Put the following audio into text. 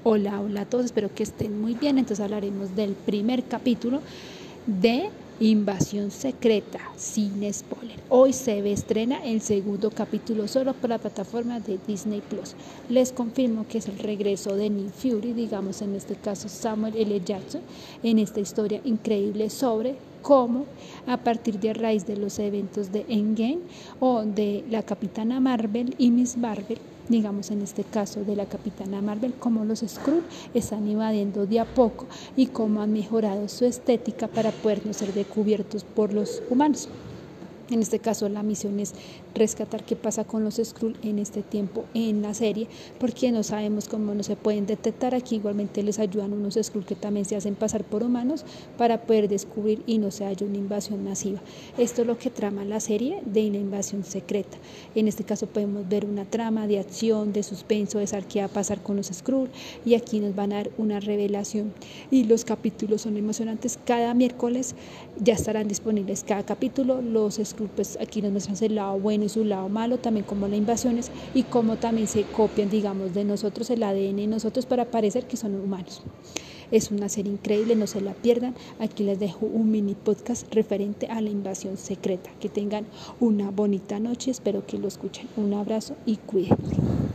Hola, hola a todos, espero que estén muy bien. Entonces hablaremos del primer capítulo de Invasión Secreta, sin spoiler. Hoy se estrena el segundo capítulo solo por la plataforma de Disney Plus. Les confirmo que es el regreso de Nick Fury, digamos en este caso Samuel L. Jackson, en esta historia increíble sobre cómo a partir de raíz de los eventos de Endgame o de la Capitana Marvel y Miss Marvel, digamos en este caso de la Capitana Marvel, cómo los Skrull están invadiendo de a poco y cómo han mejorado su estética para poder no ser descubiertos por los humanos. En este caso la misión es rescatar qué pasa con los Skrull en este tiempo en la serie, porque no sabemos cómo no se pueden detectar. Aquí igualmente les ayudan unos Skrull que también se hacen pasar por humanos para poder descubrir y no se haya una invasión masiva. Esto es lo que trama la serie de la invasión secreta. En este caso podemos ver una trama de acción, de suspenso, de saber qué va a pasar con los Skrull, y aquí nos van a dar una revelación y los capítulos son emocionantes. Cada miércoles ya estarán disponibles cada capítulo. Los Skrull, pues aquí nos muestran el lado bueno y su lado malo, también como las invasiones y cómo también se copian, digamos, de nosotros, el ADN de nosotros para parecer que son humanos. Es una serie increíble, no se la pierdan. Aquí les dejo un mini podcast referente a la invasión secreta. Que tengan una bonita noche, espero que lo escuchen. Un abrazo y cuídense.